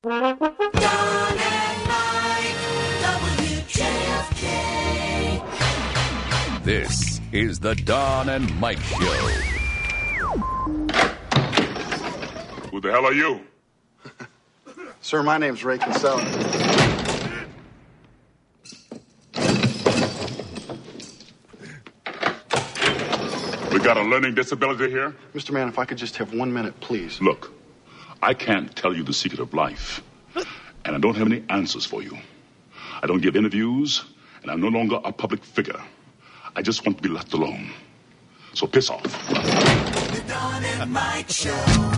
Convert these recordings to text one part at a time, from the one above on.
Don and Mike, WJFK. This is the Don and Mike Show. Who the hell are you? Sir, my name's Ray Kinsella. We got a learning disability here? Mr. Man, if I could just have 1 minute, please. Look, I can't tell you the secret of life, and I don't have any answers for you. I don't give interviews, and I'm no longer a public figure. I just want to be left alone. So piss off. The Don and Mike Show.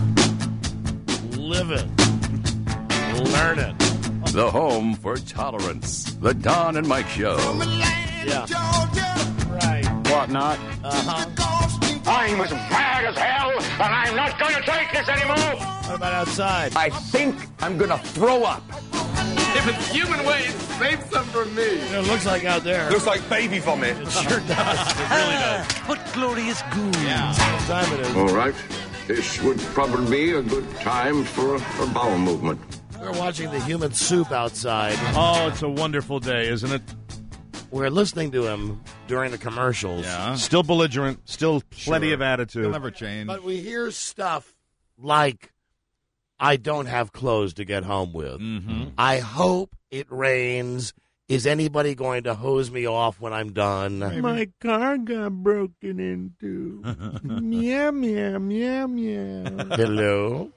Live it. Learn it. The home for tolerance. The Don and Mike Show. Yeah. Right. Whatnot. I'm as mad as hell, and I'm not going to take this anymore. What about outside? I think I'm going to throw up. If it's human waste, save some for me. It looks like out there. Looks like baby vomit. It sure does. It really does. What glorious goo. Yeah. What time it is? All right. This would probably be a good time for a bowel movement. We're watching the human soup outside. Oh, it's a wonderful day, isn't it? We're listening to him during the commercials. Yeah. Still belligerent, still plenty of attitude. He'll never change. But we hear stuff like, I don't have clothes to get home with. Mm-hmm. I hope it rains. Is anybody going to hose me off when I'm done? Maybe. My car got broken into. Meow, meow, meow, meow. Hello?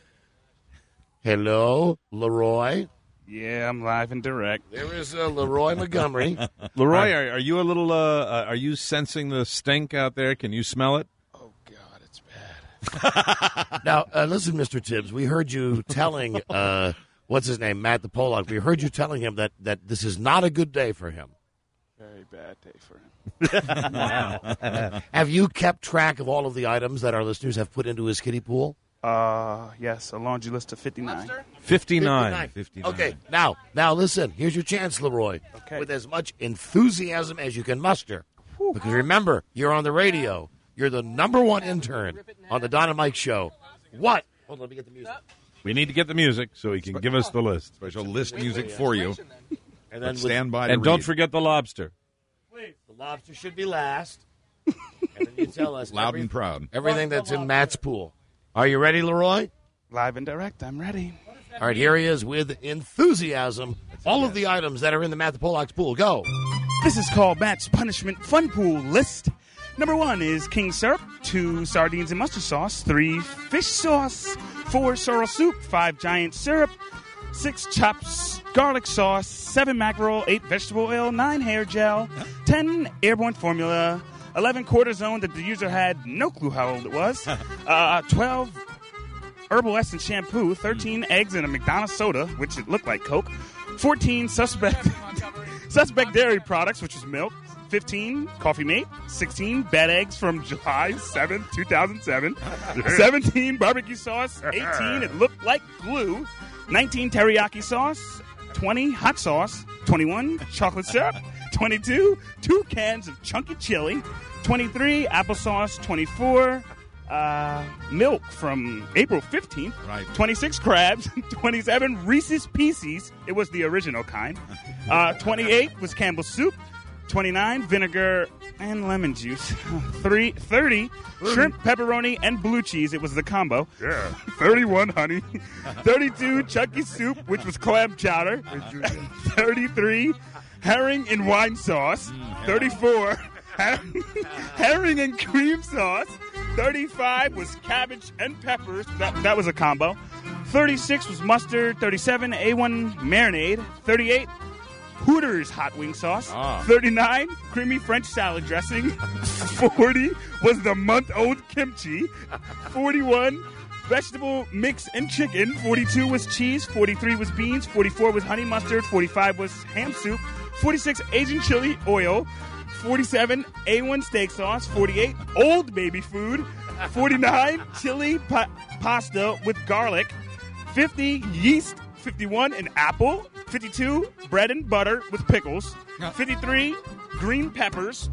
Hello, Leroy? Yeah, I'm live and direct. There is Leroy Montgomery. Leroy, are you a little, are you sensing the stink out there? Can you smell it? Oh, God, it's bad. Now, listen, Mr. Tibbs, we heard you telling, what's his name, Matt the Pollock, we heard you telling him that this is not a good day for him. Very bad day for him. Have you kept track of all of the items that our listeners have put into his kiddie pool? Yes, a laundry list of 59. 59. Okay, now listen, here's your chance, Leroy. Okay. With as much enthusiasm as you can muster. Because remember, you're on the radio. You're the number one intern on the Don and Mike Show. What? Hold on, let me get the music. We need to get the music so he can give us the list. Special list music for you. And then Stand by And to don't read. forget the lobster. the lobster should be last. And then you tell us Loud and proud. everything that's in Matt's pool. Are you ready, Leroy? Live and direct, I'm ready. All right, here he is with enthusiasm. All of the items that are in the Matt the Pollock's pool. Go. This is called Matt's Punishment Fun Pool List. Number 1 is king syrup, 2 sardines and mustard sauce, 3 fish sauce, 4 sorrel soup, 5 giant syrup, 6 chops garlic sauce, 7 mackerel, 8 vegetable oil, 9 hair gel, 10 airborne formula, 11 cortisone that the user had no clue how old it was, 12 herbal essence shampoo, 13 eggs and a McDonald's soda, which it looked like Coke, 14 suspect dairy products, which was milk, 15 Coffee Mate, 16 bed eggs from July 7, 2007, 17 barbecue sauce, 18 it looked like glue, 19 teriyaki sauce, 20 hot sauce, 21 chocolate syrup, 22 2 cans of chunky chili, 23 applesauce, 24 milk from April 15th, Right. 26 crabs, 27 Reese's Pieces, it was the original kind, 28 was Campbell's soup, 29 vinegar and lemon juice, 30 shrimp, pepperoni, and blue cheese, it was the combo, 31 honey, 32 chunky soup, which was clam chowder, 33 herring and wine sauce, 34 herring and cream sauce, 35 was cabbage and peppers, that was a combo, 36 was mustard, 37 A1 marinade, 38 Hooters hot wing sauce, 39 creamy French salad dressing, 40 was the month-old kimchi, 41 vegetable mix and chicken, 42 was cheese, 43 was beans, 44 was honey mustard, 45 was ham soup, 46 Asian chili oil, 47 A1 steak sauce, 48 old baby food, 49 chili pasta with garlic, 50 yeast, 51 an apple, 52 bread and butter with pickles, 53 green peppers,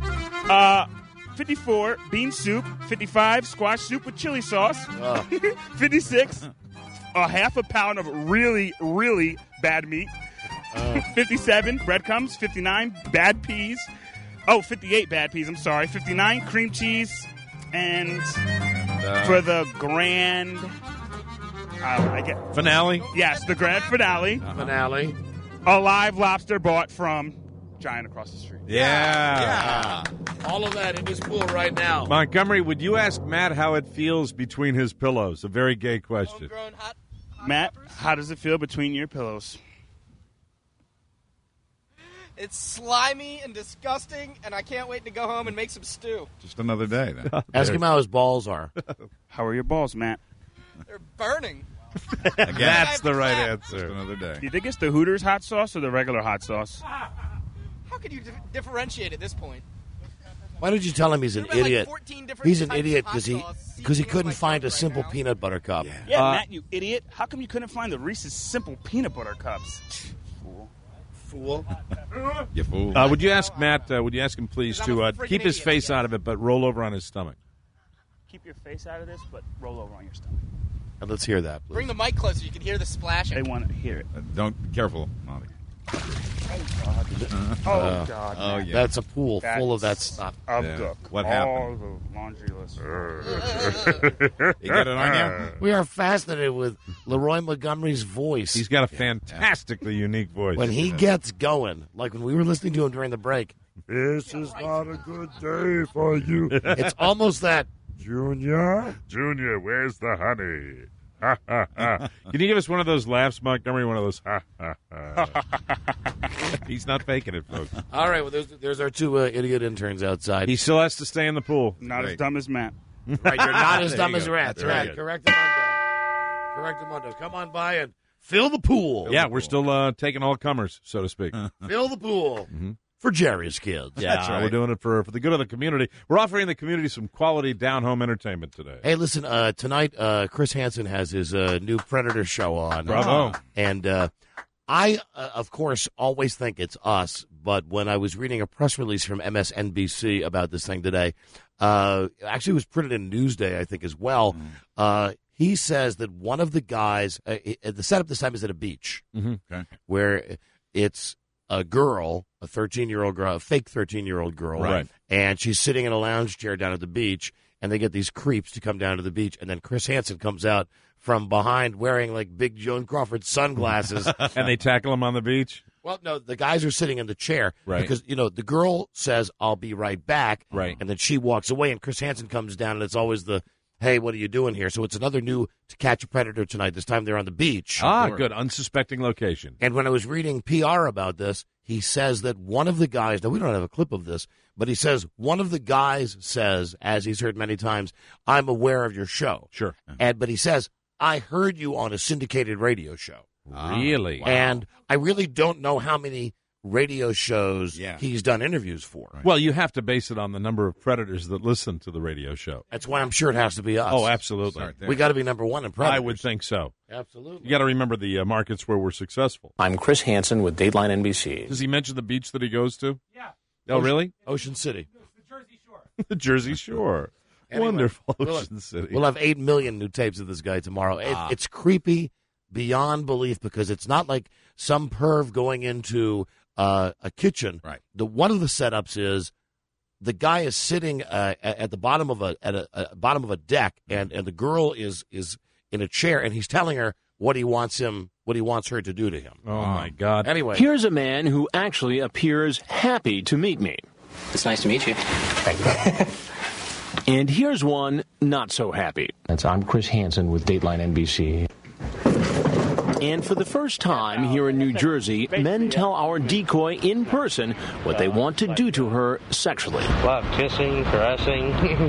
54 bean soup, 55 squash soup with chili sauce, 56 a half a pound of really, really bad meat. 57 breadcrumbs. 59 bad peas. 58 bad peas, I'm sorry. 59 cream cheese. And for the grand... I get finale? Yes, the grand finale. Finale. A live lobster bought from Giant across the street. Yeah. All of that in his pool right now. Montgomery, would you ask Matt how it feels between his pillows? A very gay question. Matt, how does it feel between your pillows? It's slimy and disgusting, and I can't wait to go home and make some stew. Just another day, then. Ask him how his balls are. How are your balls, Matt? They're burning. Again, That's the right answer. Just another day. Do you think it's the Hooters hot sauce or the regular hot sauce? How could you differentiate at this point? Why did you tell him he's an There have been, like, idiot? 14 different He's an types of idiot hot because sauce. he couldn't find a simple peanut butter cup. Yeah, Matt, you idiot. How come you couldn't find the Reese's Simple Peanut Butter Cups? Fool. You fool. Would you ask Matt, would you ask him, please, to keep his face out of it, but roll over on his stomach? Keep your face out of this, but roll over on your stomach. And let's hear that, please. Bring the mic closer. You can hear the splashing. They want to hear it. Don't be careful, Molly. Oh, God. Oh, yeah. That's a pool full of that stuff. What all happened? the laundry list. You got it on you? We are fascinated with Leroy Montgomery's voice. He's got a fantastically unique voice. When he gets going, like when we were listening to him during the break, This is not a good day for you. it's almost that. Junior? Junior, where's the honey? Ha, ha, ha. Can you give us one of those laughs, Montgomery? One of those ha, ha, ha. He's not faking it, folks. All right, well, there's our two idiot interns outside. He still has to stay in the pool. Not as dumb as Matt. Right, you're not as dumb as rats. Very Right, good. correct Mundo. Come on by and fill the pool. Yeah, we're still taking all comers, so to speak. Fill the pool for Jerry's kids. Yeah, That's right. we're doing it for the good of the community. We're offering the community some quality down-home entertainment today. Hey, listen, tonight Chris Hansen has his new Predator show on. Bravo. And I, of course, always think it's us, but when I was reading a press release from MSNBC about this thing today, actually it was printed in Newsday, I think, as well, he says that one of the guys, the setup this time is at a beach, Okay. where it's a girl, a 13-year-old girl, a fake 13-year-old girl, Right. and she's sitting in a lounge chair down at the beach, and they get these creeps to come down to the beach, and then Chris Hansen comes out from behind wearing like big Joan Crawford sunglasses. And they tackle him on the beach? Well, no, the guys are sitting in the chair. Right. Because, the girl says, I'll be right back. Right. And then she walks away, and Chris Hansen comes down, and it's always the, hey, what are you doing here? So it's another new To Catch a Predator tonight. This time they're on the beach. Ah, good. Unsuspecting location. And when I was reading PR about this, he says that one of the guys, now we don't have a clip of this, but he says one of the guys says, as he's heard many times, I'm aware of your show. Sure. But he says, I heard you on a syndicated radio show. Really? Wow. And I really don't know how many radio shows he's done interviews for. Right. Well, you have to base it on the number of predators that listen to the radio show. That's why I'm sure it has to be us. Oh, absolutely. We got to be number one in predators. I would think so. Absolutely. You got to remember the markets where we're successful. I'm Chris Hansen with Dateline NBC. Does he mention the beach that he goes to? Yeah. Oh, really? Ocean City. The Jersey Shore. The Jersey Shore. Anyway, Wonderful Ocean City. We'll have 8 million new tapes of this guy tomorrow. It's creepy beyond belief because it's not like some perv going into a kitchen. Right. One of the setups is the guy is sitting at the bottom of a deck, and the girl is in a chair, and he's telling her what he wants her to do to him. Oh my God! Anyway, Here's a man who actually appears happy to meet me. It's nice to meet you. Thank you. And here's one not so happy. I'm Chris Hansen with Dateline NBC. And for the first time here in New Jersey, men tell our decoy in person what they want to do to her sexually. Love kissing, caressing.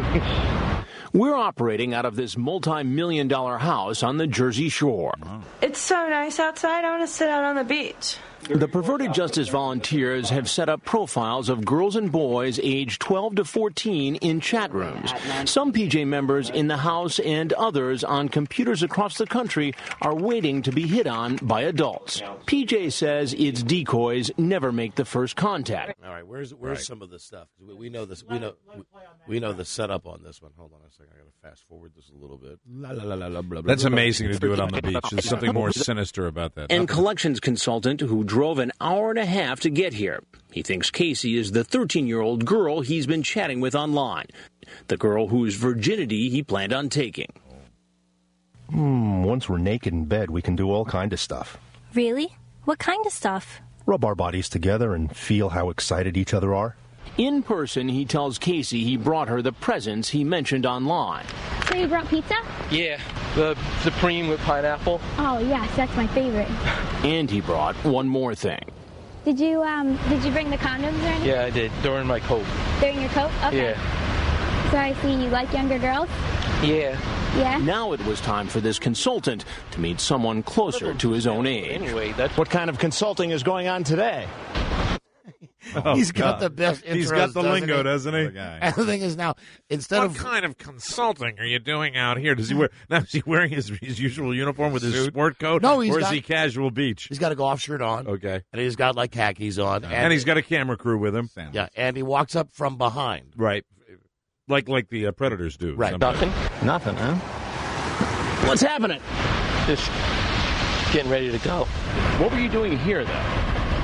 We're operating out of this multi-million-dollar house on the Jersey Shore. It's so nice outside. I want to sit out on the beach. The Perverted Justice volunteers have set up profiles of girls and boys aged 12 to 14 in chat rooms. Some PJ members in the house and others on computers across the country are waiting to be hit on by adults. PJ says its decoys never make the first contact. All right, where's some of this stuff? We know this. We know the setup on this one. Hold on a second. I got to fast forward this a little bit. That's amazing to do it on the beach. There's something more sinister about that. And collections consultant who drove an hour and a half to get here. He thinks Casey is the 13-year-old girl he's been chatting with online, the girl whose virginity he planned on taking. Once we're naked in bed, we can do all kind of stuff. Really? What kind of stuff? Rub our bodies together and feel how excited each other are. In person, he tells Casey he brought her the presents he mentioned online. So you brought pizza? Yeah, the Supreme with pineapple. Oh, yes, that's my favorite. And he brought one more thing. Did you bring the condoms or anything? Yeah, I did. They're in my coat. They're in your coat? Okay. Yeah. So I see you like younger girls? Yeah. Yeah? Now it was time for this consultant to meet someone closer to his own age. Anyway, that's what kind of consulting is going on today? He's got the best intros, He's got the lingo, doesn't he? And the thing is now, instead what of kind of consulting are you doing out here? Does he wear? Now is he wearing his usual uniform with his sport coat? No, or is he casual beach? He's got a golf shirt on. Okay, and he's got like khakis on, and he's got a camera crew with him. Yeah, and he walks up from behind. Right, like the Predators do. Right, nothing, huh? What's happening? Just getting ready to go. What were you doing here, though?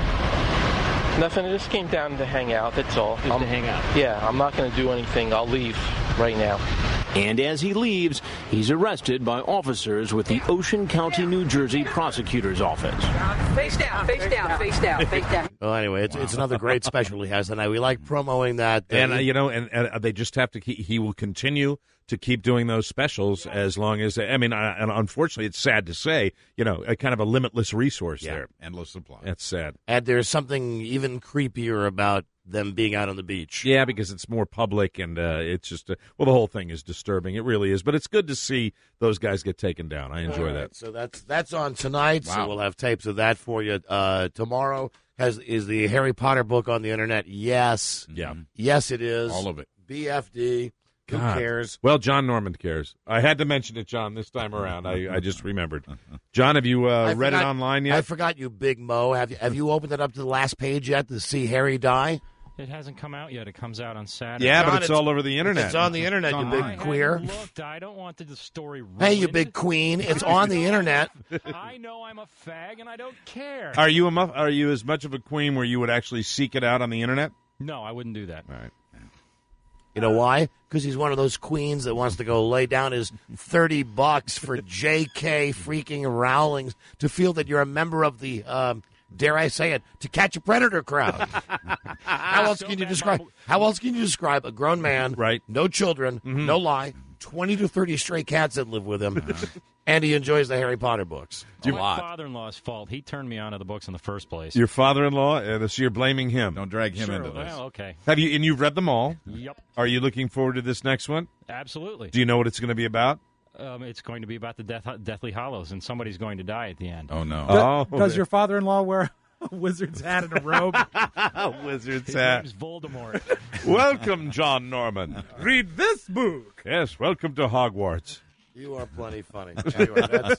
Nothing. I just came down to hang out. That's all. Just to hang out. Yeah, I'm not going to do anything. I'll leave right now. And as he leaves, he's arrested by officers with the Ocean County, New Jersey Prosecutor's Office. Face down, face down, face down, face down. Well, anyway, it's another great special he has tonight. We like promoting that. And and they just have to. He will continue to keep doing those specials as long as. I mean, and unfortunately, it's sad to say, a kind of a limitless resource there, endless supply. That's sad. And there's something even creepier about them being out on the beach. Yeah, because it's more public, and it's just the whole thing is disturbing. It really is, but it's good to see those guys get taken down. I enjoy that. So that's on tonight. Wow. So we'll have tapes of that for you tomorrow. Is the Harry Potter book on the internet? Yes. Yeah. Yes, it is. All of it. BFD. Who cares? Well, John Norman cares. I had to mention it, John, this time around. I just remembered. John, have you read it online yet? I forgot you, Big Mo. Have you opened it up to the last page yet to see Harry die? It hasn't come out yet. It comes out on Saturday. Yeah, John, but it's all over the internet. It's on the internet, you big queer. Looked, I don't want the story ruined. Hey, you big queen. It's on the internet. I know I'm a fag, and I don't care. Are you as much of a queen where you would actually seek it out on the internet? No, I wouldn't do that. All right. You know why? Because he's one of those queens that wants to go lay down his $30 for J.K. freaking Rowling to feel that you're a member of the, dare I say it, To Catch a Predator crowd. How else can you describe a grown man, right? No children, no lie, 20 to 30 stray cats that live with him, and he enjoys the Harry Potter books. My father-in-law's fault. He turned me on to the books in the first place. Your father-in-law, so you're blaming him. Don't drag him Sure, into this. well, okay. You've read them all? Yep. Are you looking forward to this next one? Absolutely. Do you know what it's going to be about? It's going to be about the Deathly Hallows, and somebody's going to die at the end. Oh, no. Does your father-in-law wear a wizard's hat and a robe? Wizard's His hat. name's Voldemort. Welcome, John Norman. Read this book. Yes, welcome to Hogwarts. You are plenty funny. Anyway,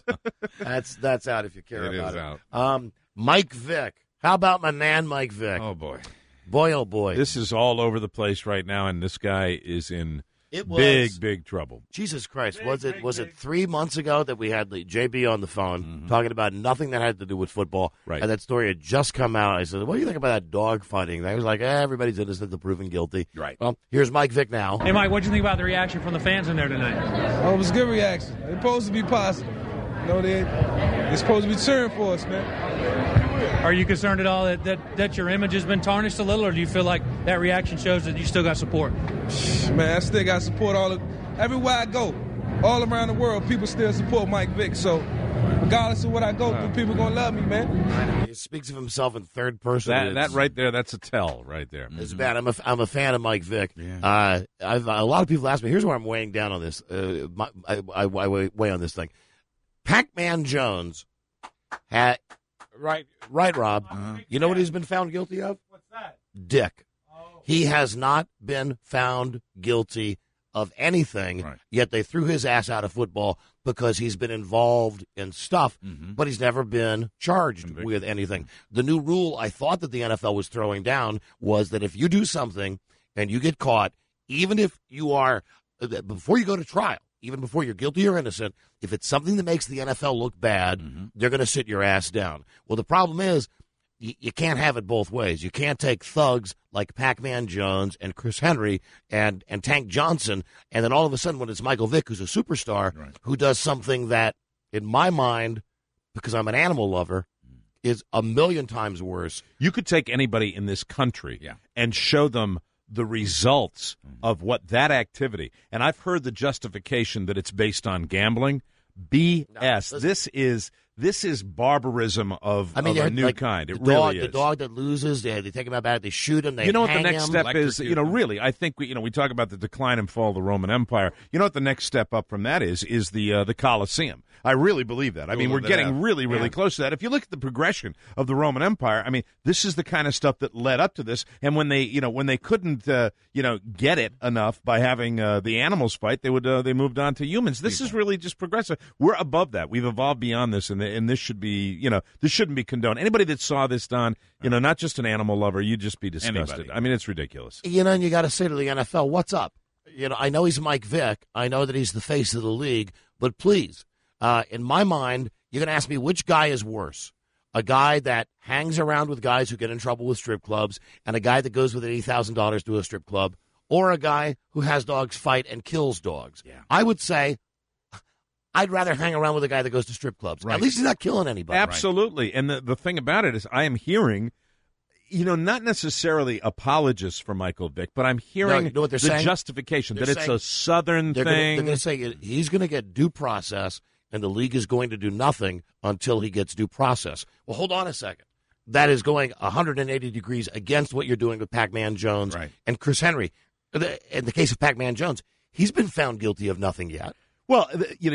that's out if you care It about is it. out. Mike Vick. How about my man, Mike Vick? Oh, boy. Boy, oh, boy. This is all over the place right now, and this guy is in It was big trouble. Jesus Christ! Was it 3 months ago that we had JB on the phone talking about nothing that had to do with football? Right. And that story had just come out. I said, "What do you think about that dog fighting?" I was like, "Everybody's innocent until proven guilty." Right. Well, here's Mike Vick now. Hey, Mike, what do you think about the reaction from the fans in there tonight? Oh, it was a good reaction. They're supposed to be positive. They're supposed to be cheering for us, man. Are you concerned at all that your image has been tarnished a little, or do you feel like that reaction shows that you still got support? Man, I still got support everywhere I go. All around the world, people still support Mike Vick. So regardless of what I go through, people going to love me, man. He speaks of himself in third person. That right there, that's a tell right there. It's bad. I'm a fan of Mike Vick. Yeah. A lot of people ask me, here's where I'm weighing down on this. I weigh on this thing. Pac-Man Jones Right, Rob. You know what he's been found guilty of? What's that? Dick. He has not been found guilty of anything, yet they threw his ass out of football because he's been involved in stuff, but he's never been charged with anything. The new rule I thought that the NFL was throwing down was that if you do something and you get caught, even if you are, before you go to trial, even before you're guilty or innocent, if it's something that makes the NFL look bad, they're going to sit your ass down. Well, the problem is, you can't have it both ways. You can't take thugs like Pac-Man Jones and Chris Henry and Tank Johnson, and then all of a sudden when it's Michael Vick, who's a superstar, who does something that, in my mind, because I'm an animal lover, is a million times worse. You could take anybody in this country and show them the results of what that activity, and I've heard the justification that it's based on gambling. BS. No, this is barbarism of a new kind. It really is. The dog that loses, they take him out bad, they shoot him, they You know what hang the next him. step is? Really, I think we talk about the decline and fall of the Roman Empire. You know what the next step up from that is the Colosseum. I really believe that. I mean, we're getting really close to that. If you look at the progression of the Roman Empire, I mean, this is the kind of stuff that led up to this. And when they couldn't get it enough by having the animals fight, they moved on to humans. This is really just progressive. We're above that. We've evolved beyond this, and this should be, this shouldn't be condoned. Anybody that saw this, Don, not just an animal lover, you'd just be disgusted. Anybody. I mean, it's ridiculous. And you got to say to the NFL, what's up? I know he's Mike Vick. I know that he's the face of the league, but please, in my mind, you're going to ask me which guy is worse. A guy that hangs around with guys who get in trouble with strip clubs and a guy that goes with $80,000 to a strip club, or a guy who has dogs fight and kills dogs. Yeah. I would say I'd rather hang around with a guy that goes to strip clubs. Right. At least he's not killing anybody. Absolutely. Right. And the thing about it is I am hearing, not necessarily apologists for Michael Vick, but I'm hearing what they're saying? Justification They're that it's a Southern thing. They're going to say he's going to get due process, and the league is going to do nothing until he gets due process. Well, hold on a second. That is going 180 degrees against what you're doing with Pac-Man Jones and Chris Henry. In the case of Pac-Man Jones, he's been found guilty of nothing yet. Well,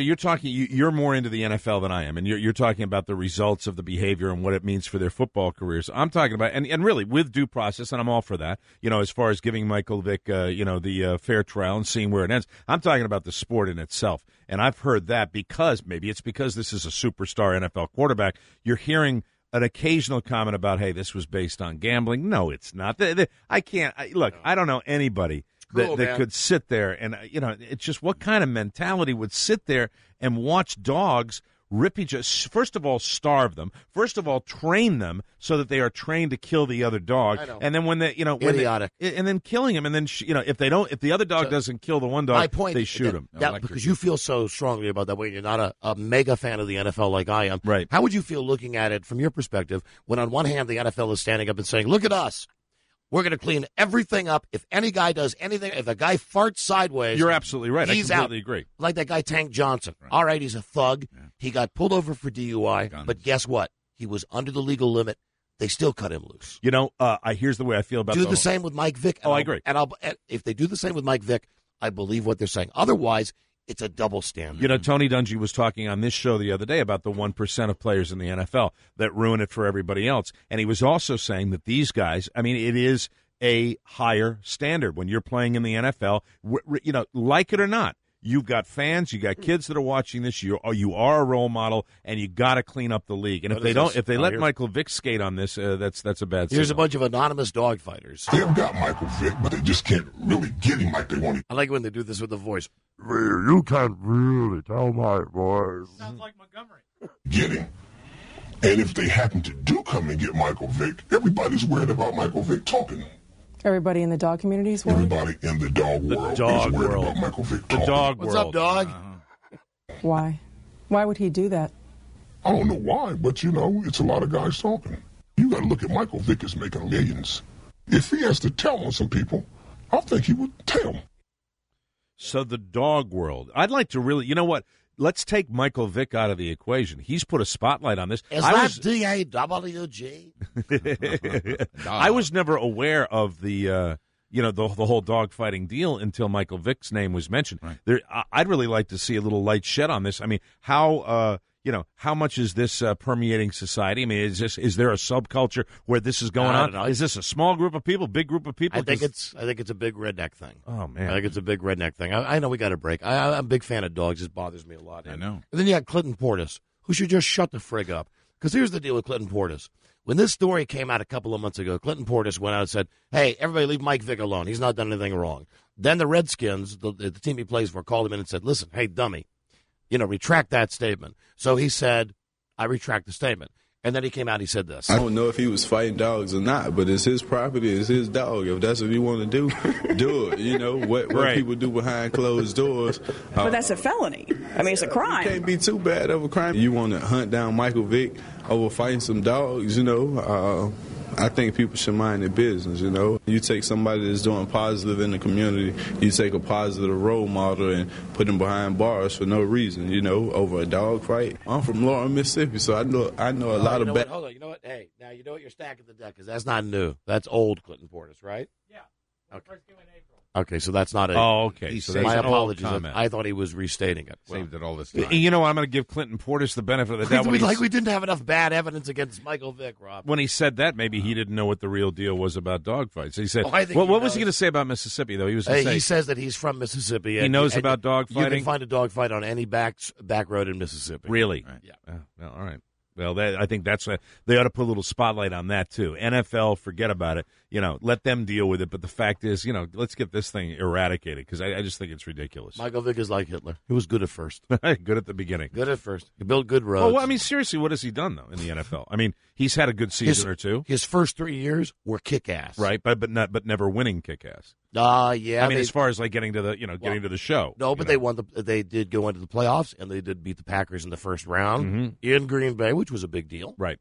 you're more into the NFL than I am, and you're talking about the results of the behavior and what it means for their football careers. I'm talking about, and really with due process, and I'm all for that, as far as giving Michael Vick, the fair trial and seeing where it ends. I'm talking about the sport in itself, and I've heard that maybe it's because this is a superstar NFL quarterback, you're hearing an occasional comment about, hey, this was based on gambling. No, it's not. I don't know anybody that could sit there and, it's just what kind of mentality would sit there and watch dogs rip each other. First of all, starve them. First of all, train them so that they are trained to kill the other dog. And then when idiotic. And then killing him. And then, if the other dog doesn't kill the one dog, they shoot him. Because you feel so strongly about that way. You're not a mega fan of the NFL like I am. Right. How would you feel looking at it from your perspective when on one hand the NFL is standing up and saying, look at us. We're going to clean everything up. If any guy does anything, if a guy farts sideways, you're absolutely right. He's I completely out. Agree. Like that guy Tank Johnson. Right. All right, he's a thug. Yeah. He got pulled over for DUI, but guess what? He was under the legal limit. They still cut him loose. Here's the way I feel about do the same with Mike Vick. I agree. And if they do the same with Mike Vick, I believe what they're saying. Otherwise, it's a double standard. Tony Dungy was talking on this show the other day about the 1% of players in the NFL that ruin it for everybody else. And he was also saying that these guys, it is a higher standard when you're playing in the NFL, like it or not. You've got fans, you got kids that are watching this. You are a role model, and you got to clean up the league. And if they let Michael Vick skate on this, that's a bad. Here's signal. a bunch of anonymous dog fighters. They've got Michael Vick, but they just can't really get him like they want him. I like when they do this with the voice. You can't really tell my voice. Sounds like Montgomery. Get him. And if they happen to do come and get Michael Vick, everybody's worried about Michael Vick talking. Everybody in the dog community is worried? Everybody in the dog world is worried about Michael Vick talking. The dog What's world. up, dog? Why? Why would he do that? I don't know why, but it's a lot of guys talking. You got to look at Michael Vick is making millions. If he has to tell on some people, I think he would tell. So the dog world. I'd like to really, let's take Michael Vick out of the equation. He's put a spotlight on this. Is that DAWG? I was never aware of the whole dog fighting deal until Michael Vick's name was mentioned. Right. I'd really like to see a little light shed on this. How how much is this permeating society? I mean, is there a subculture where this is going on? don't know. Is this a small group of people, big group of people? I think it's a big redneck thing. Oh man, I think it's a big redneck thing. I know we got a break. I'm a big fan of dogs. It bothers me a lot. I know. And then you got Clinton Portis, who should just shut the frig up. Because here's the deal with Clinton Portis. When this story came out a couple of months ago, Clinton Portis went out and said, "Hey, everybody, leave Mike Vick alone. He's not done anything wrong." Then the Redskins, the team he plays for, called him in and said, "Listen, hey, dummy, retract that statement." So he said, "I retract the statement." And then he came out and he said this. I don't know if he was fighting dogs or not, but it's his property, it's his dog. If that's what you want to do, do it. What Right. people do behind closed doors. But that's a felony. I mean, it's a crime. It can't be too bad of a crime. You want to hunt down Michael Vick over fighting some dogs, I think people should mind their business, You take somebody that's doing positive in the community, you take a positive role model and put them behind bars for no reason, over a dog fight. I'm from Lawrence, Mississippi, so I know a lot of bad. Hold on. You know what? Hey, now you know what? You're stacking the deck because that's not new. That's old Clinton Portis, right? Yeah. Okay. Okay, so that's not a. Oh, okay. So my that's an old apologies. comment. I thought he was restating it. Saved it all this time. You know, I'm going to give Clinton Portis the benefit of the doubt. We didn't have enough bad evidence against Michael Vick, Rob. When he said that, maybe he didn't know what the real deal was about dogfights. He said, I think what he was he knows. going to say about Mississippi, though? He was He says that he's from Mississippi. He and- knows and about dog You fighting? can find a dog fight on any back road in Mississippi. Really? Yeah. Well, all right. Well, I think they ought to put a little spotlight on that, too. NFL, forget about it. Let them deal with it. But the fact is, let's get this thing eradicated because I just think it's ridiculous. Michael Vick is like Hitler. He was good at first. Good at the beginning. Good at first. He built good roads. Well, I mean, seriously, what has he done, though, in the NFL? I mean, he's had a good season or two. His first 3 years were kick-ass. Right, but never winning kick-ass. Yeah. I mean, as far as like getting to the getting to the show. No, but they did go into the playoffs and they did beat the Packers in the first round in Green Bay, which was a big deal. Right.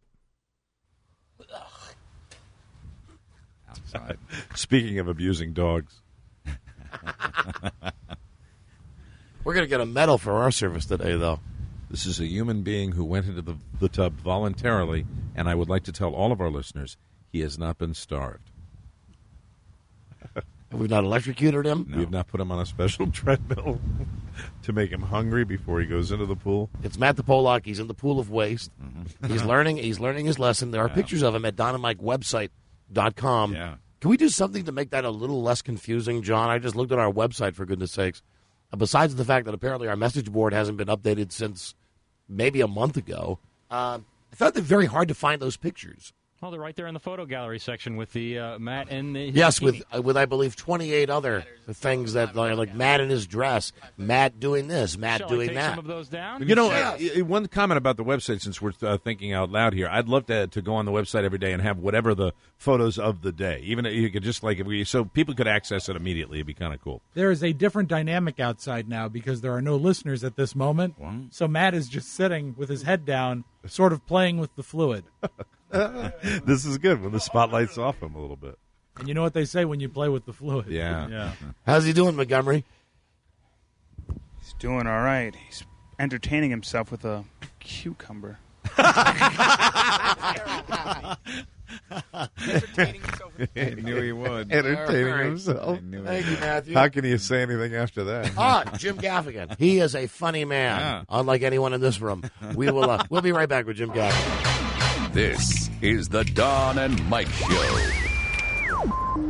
Outside. Speaking of abusing dogs. We're going to get a medal for our service today, though. This is a human being who went into the tub voluntarily, and I would like to tell all of our listeners he has not been starved. We've not electrocuted him. We have not put him on a special treadmill to make him hungry before he goes into the pool. It's Matt the Pollock. He's in the pool of waste. He's learning his lesson. There are pictures of him at DonandMikeWebsite.com. Yeah. Can we do something to make that a little less confusing, John? I just looked at our website, for goodness sakes. Besides the fact that apparently our message board hasn't been updated since maybe a month ago, I found it very hard to find those pictures. Oh, they're right there in the photo gallery section with the Matt and the... Yes, with I believe 28 other things that like Matt in his dress, Matt doing this, Matt Shall I doing take that. some of those down? One comment about the website, since we're thinking out loud here. I'd love to go on the website every day and have whatever the photos of the day. Even if you could just so people could access it immediately. It'd be kind of cool. There is a different dynamic outside now because there are no listeners at this moment. What? So Matt is just sitting with his head down, sort of playing with the fluid. This is good when the spotlight's off him a little bit. And you know what they say when you play with the fluid. Yeah. How's he doing, Montgomery? He's doing all right. He's entertaining himself with a cucumber. I knew he would. Entertaining All right. himself. Thank you, Matthew. How can you say anything after that? Jim Gaffigan. He is a funny man, Yeah. unlike anyone in this room. We'll be right back with Jim Gaffigan. This is the Don and Mike Show.